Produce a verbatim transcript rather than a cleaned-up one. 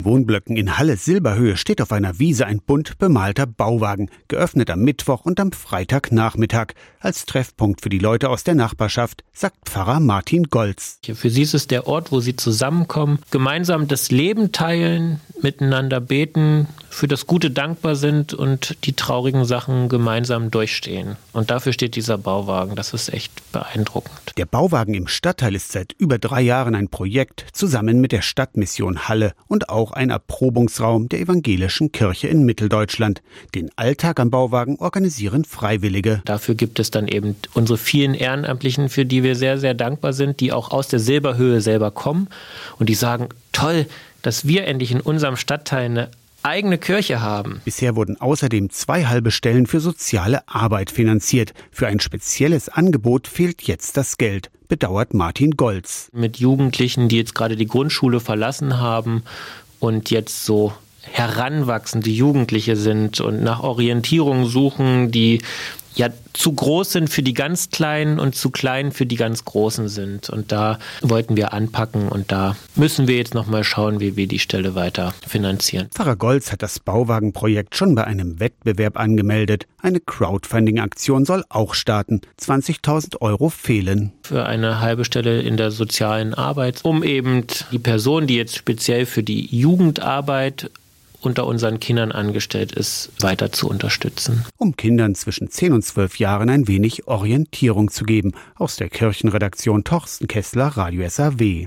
Wohnblöcken in Halle-Silberhöhe steht auf einer Wiese ein bunt bemalter Bauwagen, geöffnet am Mittwoch und am Freitagnachmittag. Als Treffpunkt für die Leute aus der Nachbarschaft, sagt Pfarrer Martin Golz. Für sie ist es der Ort, wo sie zusammenkommen, gemeinsam das Leben teilen, miteinander beten, für das Gute dankbar sind und die traurigen Sachen gemeinsam durchstehen. Und dafür steht dieser Bauwagen. Das ist echt beeindruckend. Der Bauwagen im Stadtteil ist seit über drei Jahren ein Projekt, zusammen mit der Stadtmission Halle und auch ein Erprobungsraum der evangelischen Kirche in Mitteldeutschland. Den Alltag am Bauwagen organisieren Freiwillige. Dafür gibt es dann eben unsere vielen Ehrenamtlichen, für die wir sehr, sehr dankbar sind, die auch aus der Silberhöhe selber kommen und die sagen, toll, dass wir endlich in unserem Stadtteil eine eigene Kirche haben. Bisher wurden außerdem zwei halbe Stellen für soziale Arbeit finanziert. Für ein spezielles Angebot fehlt jetzt das Geld, bedauert Martin Golz. Mit Jugendlichen, die jetzt gerade die Grundschule verlassen haben und jetzt so heranwachsende Jugendliche sind und nach Orientierung suchen, die ja zu groß sind für die ganz Kleinen und zu klein für die ganz Großen sind. Und da wollten wir anpacken und da müssen wir jetzt nochmal schauen, wie wir die Stelle weiter finanzieren. Pfarrer Golz hat das Bauwagenprojekt schon bei einem Wettbewerb angemeldet. Eine Crowdfunding-Aktion soll auch starten. zwanzigtausend Euro fehlen. Für eine halbe Stelle in der sozialen Arbeit, um eben die Person, die jetzt speziell für die Jugendarbeit unter unseren Kindern angestellt ist, weiter zu unterstützen. Um Kindern zwischen zehn und zwölf Jahren ein wenig Orientierung zu geben. Aus der Kirchenredaktion Torsten Kessler, Radio S A W.